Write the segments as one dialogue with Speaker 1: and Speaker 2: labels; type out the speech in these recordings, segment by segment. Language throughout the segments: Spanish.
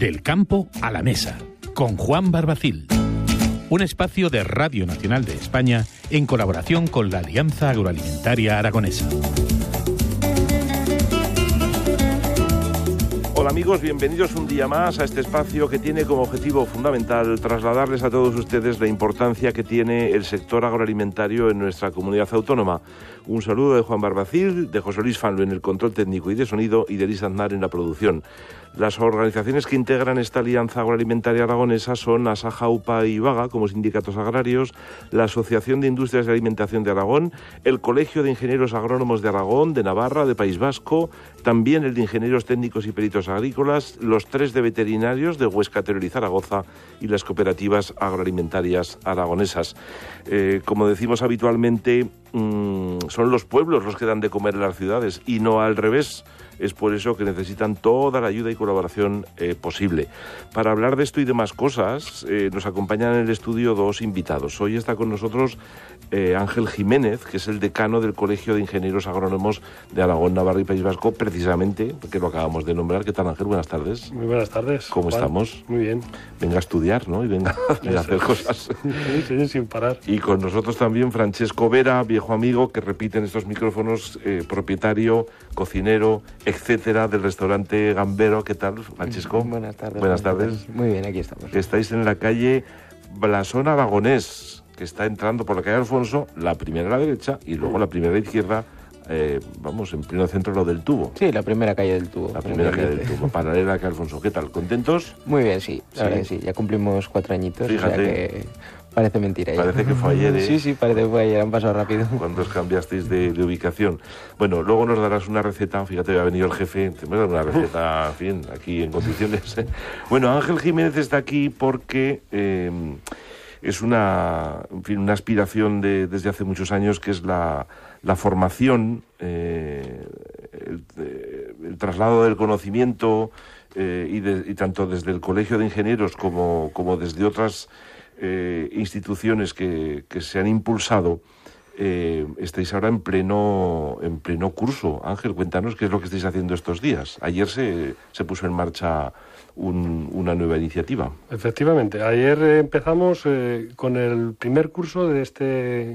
Speaker 1: Del campo a la mesa, con Juan Barbacil. Un espacio de Radio Nacional de España en colaboración con la Alianza Agroalimentaria Aragonesa.
Speaker 2: Hola amigos, bienvenidos un día más a este espacio que tiene como objetivo fundamental trasladarles a todos ustedes la importancia que tiene el sector agroalimentario en nuestra comunidad autónoma. Un saludo de Juan Barbacil, de José Luis Fanlo en el control técnico y de sonido y de Elisa Aznar en la producción. Las organizaciones que integran esta Alianza Agroalimentaria Aragonesa son Asaja, UPA y Vaga como sindicatos agrarios, la Asociación de Industrias de Alimentación de Aragón, el Colegio de Ingenieros Agrónomos de Aragón, de Navarra, de País Vasco, también el de Ingenieros Técnicos y Peritos Agrícolas, los 3 de veterinarios de Huesca, Teruel y Zaragoza y las cooperativas agroalimentarias aragonesas. Como decimos habitualmente, son los pueblos los que dan de comer en las ciudades y no al revés. Es por eso que necesitan toda la ayuda y colaboración posible. Para hablar de esto y demás cosas, nos acompañan en el estudio 2 invitados. Hoy está con nosotros Ángel Jiménez, que es el decano del Colegio de Ingenieros Agrónomos de Aragón, Navarra y País Vasco, precisamente, porque lo acabamos de nombrar. ¿Qué tal, Ángel? Buenas tardes.
Speaker 3: Muy buenas tardes.
Speaker 2: ¿Cómo
Speaker 3: Juan?
Speaker 2: Estamos?
Speaker 3: Muy bien.
Speaker 2: Venga a estudiar, ¿no? Y venga a hacer cosas.
Speaker 3: Sí, sin parar.
Speaker 2: Y con nosotros también Francesco Vera, viejo amigo, que repite en estos micrófonos, propietario, cocinero, etcétera, del restaurante Gambero. ¿Qué tal, Francesco?
Speaker 4: Buenas tardes.
Speaker 2: Buenas tardes.
Speaker 4: Muy bien, aquí estamos.
Speaker 2: Estáis en la calle Blasón Aragonés, que está entrando por la calle Alfonso, la primera a la derecha y luego la primera a la izquierda, vamos, en pleno centro lo del Tubo.
Speaker 4: Sí, la primera calle del Tubo.
Speaker 2: La primera calle del Tubo, paralela a la calle Alfonso. ¿Qué tal? ¿Contentos?
Speaker 4: Muy bien, sí, la
Speaker 2: Sí.
Speaker 4: verdad que sí. Ya cumplimos 4 añitos,
Speaker 2: Fíjate.
Speaker 4: o sea que parece mentira ya.
Speaker 2: Parece que fue ayer, ¿eh?
Speaker 4: Sí, parece que fue ayer, han pasado rápido.
Speaker 2: Cuando os cambiasteis de ubicación. Bueno, luego nos darás una receta, fíjate, ha venido el jefe, te voy a dar una receta, en fin, aquí en condiciones. Bueno, Ángel Jiménez está aquí porque es una aspiración desde hace muchos años, que es la formación, el traslado del conocimiento, y tanto desde el Colegio de Ingenieros como desde otras instituciones que se han impulsado. Estáis ahora en pleno curso. Ángel, cuéntanos qué es lo que estáis haciendo estos días. Ayer se puso en marcha una nueva iniciativa.
Speaker 3: Efectivamente, ayer empezamos con el primer curso de este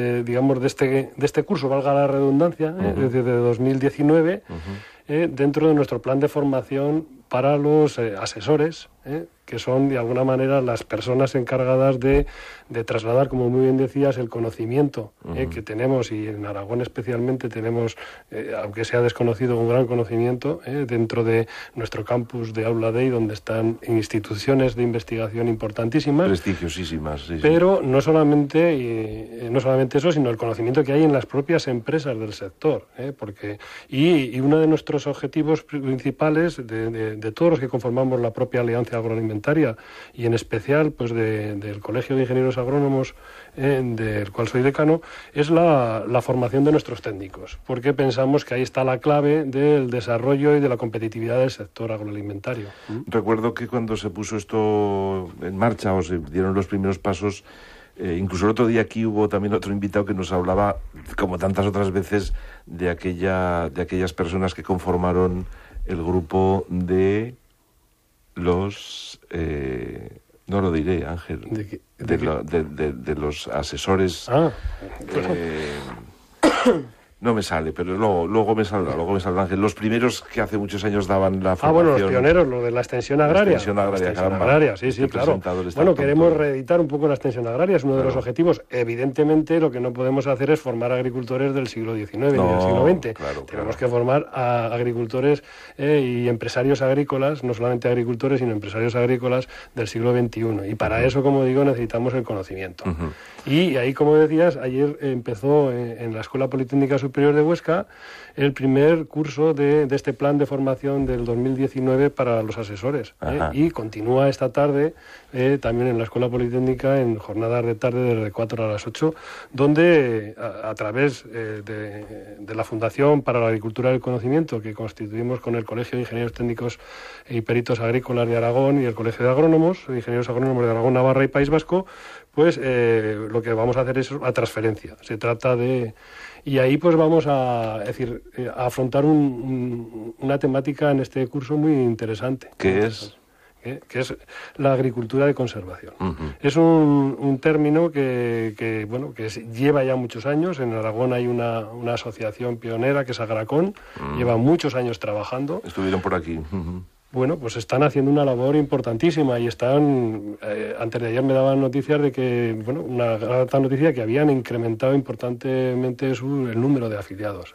Speaker 3: curso, valga la redundancia, desde 2019, dentro de nuestro plan de formación para los asesores, que son de alguna manera las personas encargadas de trasladar, como muy bien decías, el conocimiento que tenemos, y en Aragón especialmente tenemos, aunque sea desconocido, un gran conocimiento dentro de nuestro campus de Aula Dei, donde están instituciones de investigación importantísimas.
Speaker 2: Prestigiosísimas, sí.
Speaker 3: Pero no solamente eso, sino el conocimiento que hay en las propias empresas del sector, y uno de nuestros objetivos principales de todos los que conformamos la propia Alianza Agroalimentaria, y en especial pues del Colegio de Ingenieros Agrónomos, del cual soy decano, es la formación de nuestros técnicos, porque pensamos que ahí está la clave del desarrollo y de la competitividad del sector agroalimentario.
Speaker 2: Recuerdo que cuando se puso esto en marcha o se dieron los primeros pasos, incluso el otro día aquí hubo también otro invitado que nos hablaba, como tantas otras veces, de aquellas personas que conformaron el grupo de los... no lo diré, Ángel. ¿De los asesores. No me sale, pero luego me saldrá, Ángel. Los primeros que hace muchos años daban la formación.
Speaker 3: Bueno, los pioneros, lo de la extensión agraria.
Speaker 2: La extensión agraria,
Speaker 3: sí, claro. Bueno, queremos reeditar un poco la extensión agraria, es uno de los objetivos. Evidentemente, lo que no podemos hacer es formar agricultores del siglo XIX y del siglo XX. Tenemos que formar a agricultores y empresarios agrícolas, no solamente agricultores, sino empresarios agrícolas del siglo XXI. Y para eso, como digo, necesitamos el conocimiento. Y ahí, como decías, ayer empezó en la Escuela Politécnica Superior de Huesca el primer curso de este plan de formación del 2019 para los asesores, y continúa esta tarde también en la Escuela Politécnica en jornadas de tarde desde 4 a las 8, donde a través de la Fundación para la Agricultura del Conocimiento, que constituimos con el Colegio de Ingenieros Técnicos y Peritos Agrícolas de Aragón y el Colegio de Agrónomos, Ingenieros Agrónomos de Aragón, Navarra y País Vasco, pues lo que vamos a hacer es la transferencia. Se trata de... Y ahí pues vamos a afrontar una temática en este curso muy interesante.
Speaker 2: ¿Qué es?
Speaker 3: que es la agricultura de conservación. Es un término que lleva ya muchos años. En Aragón hay una asociación pionera que es Agracon, lleva muchos años trabajando.
Speaker 2: Estuvieron por aquí.
Speaker 3: Bueno, pues están haciendo una labor importantísima y están, antes de ayer me daban noticias de que, una grata noticia, que habían incrementado importantemente el número de afiliados.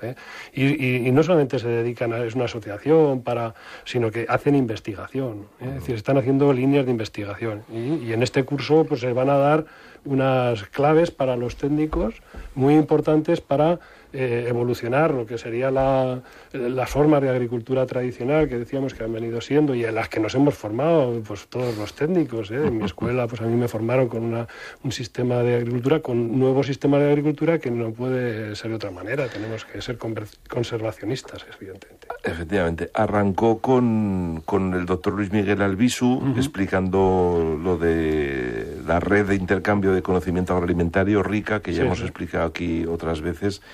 Speaker 3: Y no solamente se dedican es una asociación sino que hacen investigación. Es decir, están haciendo líneas de investigación. Y en este curso pues se van a dar unas claves para los técnicos muy importantes para evolucionar lo que sería las formas de agricultura tradicional que decíamos que han venido siendo y en las que nos hemos formado pues todos los técnicos. En mi escuela pues a mí me formaron con un sistema de agricultura, con un nuevo sistema de agricultura que no puede ser de otra manera. Tenemos que ser conservacionistas, evidentemente.
Speaker 2: Efectivamente. Arrancó con el doctor Luis Miguel Albisu explicando lo de la red de intercambio de conocimiento agroalimentario, RICA, que ya hemos explicado aquí otras veces.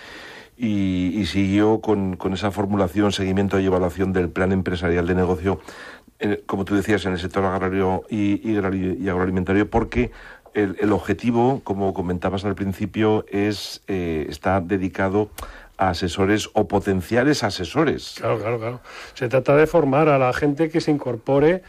Speaker 2: Y siguió con esa formulación, seguimiento y evaluación del plan empresarial de negocio, como tú decías, en el sector agrario y agroalimentario, porque el objetivo, como comentabas al principio, está dedicado a asesores o potenciales asesores.
Speaker 3: Claro. Se trata de formar a la gente que se incorpore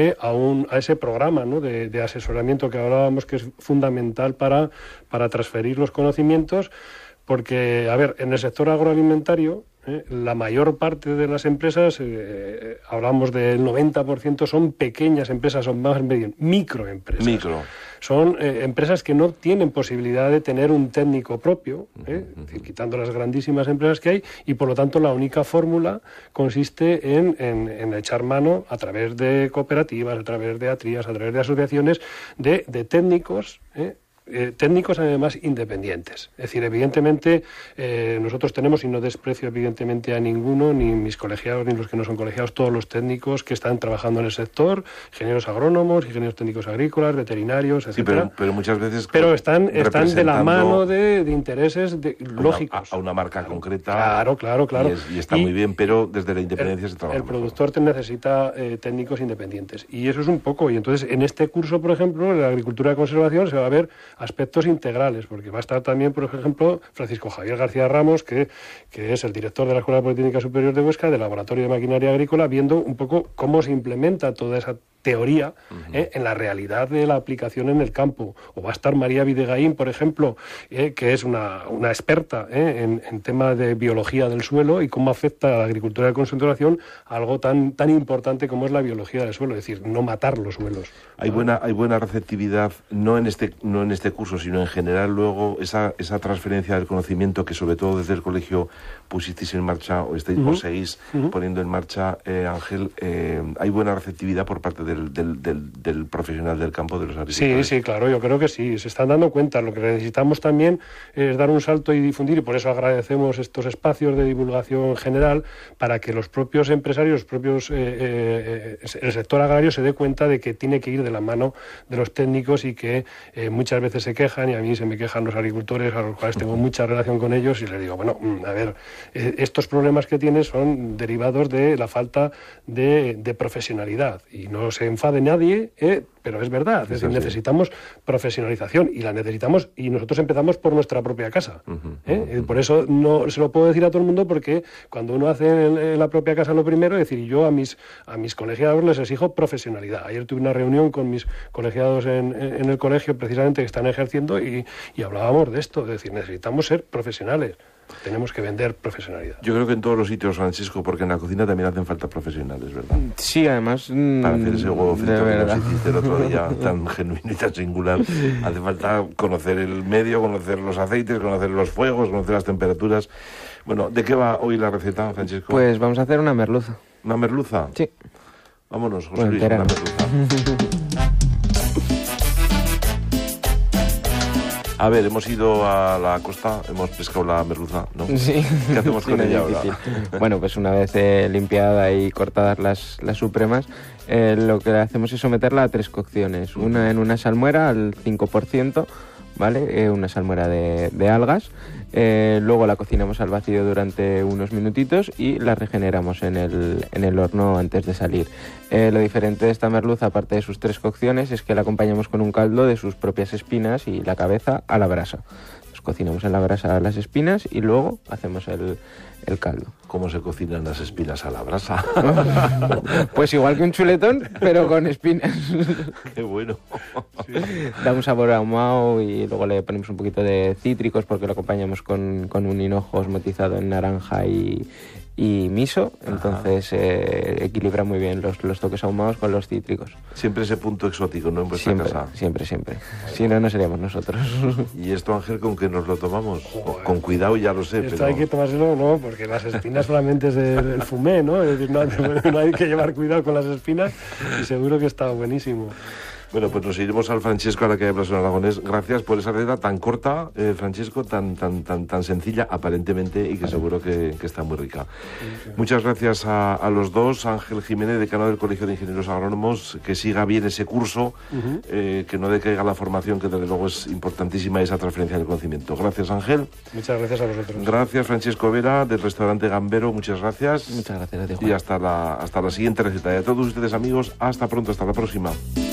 Speaker 3: a ese programa, ¿no?, de asesoramiento que hablábamos, que es fundamental para transferir los conocimientos. Porque, en el sector agroalimentario, la mayor parte de las empresas, hablamos del 90%, son pequeñas empresas, son más bien microempresas. Son empresas que no tienen posibilidad de tener un técnico propio, es decir, quitando las grandísimas empresas que hay, y por lo tanto la única fórmula consiste en echar mano a través de cooperativas, a través de atrías, a través de asociaciones, de técnicos, técnicos además independientes. Es decir, evidentemente nosotros tenemos, y no desprecio evidentemente a ninguno, ni mis colegiados ni los que no son colegiados, todos los técnicos que están trabajando en el sector, ingenieros agrónomos, ingenieros técnicos agrícolas, veterinarios, etcétera.
Speaker 2: Sí, pero muchas veces
Speaker 3: pero están de la mano de intereses lógicos.
Speaker 2: A una marca concreta.
Speaker 3: Claro.
Speaker 2: Y está muy bien, pero desde la independencia se trabaja.
Speaker 3: El productor necesita técnicos independientes. Y eso es un poco. Y entonces, en este curso, por ejemplo, en la agricultura de conservación, se va a ver aspectos integrales, porque va a estar también, por ejemplo, Francisco Javier García Ramos, que es el director de la Escuela Politécnica Superior de Huesca, del Laboratorio de Maquinaria Agrícola, viendo un poco cómo se implementa toda esa teoría en la realidad de la aplicación en el campo. O va a estar María Videgaín, por ejemplo, que es una experta en tema de biología del suelo y cómo afecta a la agricultura de concentración algo tan importante como es la biología del suelo, es decir, no matar los suelos.
Speaker 2: Hay buena receptividad, no en este curso, sino en general luego esa transferencia del conocimiento que sobre todo desde el colegio pusisteis en marcha o seguís poniendo en marcha, Ángel. Hay buena receptividad por parte del profesional del campo, de los agricultores.
Speaker 3: Sí, claro, yo creo que sí, se están dando cuenta. Lo que necesitamos también es dar un salto y difundir, y por eso agradecemos estos espacios de divulgación general, para que los propios empresarios, el sector agrario se dé cuenta de que tiene que ir de la mano de los técnicos, y que muchas veces se quejan, y a mí se me quejan los agricultores, a los cuales tengo mucha relación con ellos, y les digo, estos problemas que tienes son derivados de la falta de profesionalidad, y no se enfade nadie, pero es verdad, es decir, necesitamos profesionalización, y la necesitamos, y nosotros empezamos por nuestra propia casa. Por eso no se lo puedo decir a todo el mundo, porque cuando uno hace en la propia casa lo primero, es decir, yo a mis colegiados les exijo profesionalidad. Ayer tuve una reunión con mis colegiados en el colegio, precisamente, que están ejerciendo, y hablábamos de esto, es decir, necesitamos ser profesionales. Tenemos que vender profesionalidad.
Speaker 2: Yo creo que en todos los sitios, Francisco, porque en la cocina también hacen falta profesionales, ¿verdad?
Speaker 4: Sí, además...
Speaker 2: Para hacer ese huevo frito que nos hiciste el otro día, tan genuino y tan singular, hace falta conocer el medio, conocer los aceites, conocer los fuegos, conocer las temperaturas. Bueno, ¿de qué va hoy la receta, Francisco?
Speaker 4: Pues vamos a hacer una merluza.
Speaker 2: ¿Una merluza?
Speaker 4: Sí.
Speaker 2: Vámonos, José Luis, una merluza. A ver, hemos ido a la costa, hemos pescado la merluza, ¿no?
Speaker 4: Sí.
Speaker 2: ¿Qué hacemos con ella ahora?
Speaker 4: Bueno, pues una vez limpiada y cortadas las supremas, lo que hacemos es someterla a 3 cocciones. Una en una salmuera al 5%, ¿vale? Una salmuera de algas, Luego la cocinamos al vacío durante unos minutitos y la regeneramos en el horno antes de salir. Lo diferente de esta merluza, aparte de sus 3 cocciones, es que la acompañamos con un caldo de sus propias espinas y la cabeza a la brasa. Cocinamos en la brasa las espinas y luego hacemos el caldo.
Speaker 2: ¿Cómo se cocinan las espinas a la brasa?
Speaker 4: Pues igual que un chuletón, pero con espinas.
Speaker 2: ¡Qué bueno!
Speaker 4: Sí. Da un sabor ahumado y luego le ponemos un poquito de cítricos porque lo acompañamos con un hinojo esmotizado en naranja y miso, entonces equilibra muy bien los toques ahumados con los cítricos.
Speaker 2: Siempre ese punto exótico, ¿no? En vuestra casa.
Speaker 4: Siempre. Si no, no seríamos nosotros.
Speaker 2: ¿Y esto, Ángel, con qué nos lo tomamos? Joder. Con cuidado, ya lo sé.
Speaker 3: Esto
Speaker 2: pero...
Speaker 3: hay que tomárselo, no, porque las espinas solamente es del fumé, ¿no? Es decir, no hay que llevar cuidado con las espinas y seguro que está buenísimo.
Speaker 2: Bueno, pues nos iremos al Francesco, a la que hablas en aragonés. Gracias por esa receta tan corta, Francesco, tan sencilla aparentemente y que seguro que está muy rica. Sí. Muchas gracias a los dos. Ángel Jiménez, decano del Colegio de Ingenieros Agrónomos, que siga bien ese curso, que no decaiga la formación, que desde luego es importantísima esa transferencia del conocimiento. Gracias, Ángel.
Speaker 3: Muchas gracias a vosotros.
Speaker 2: Gracias, Francesco Vera, del restaurante Gambero. Muchas gracias.
Speaker 4: Muchas gracias a ti, Juan.
Speaker 2: Y hasta la siguiente receta. Y a todos ustedes, amigos, hasta pronto, hasta la próxima.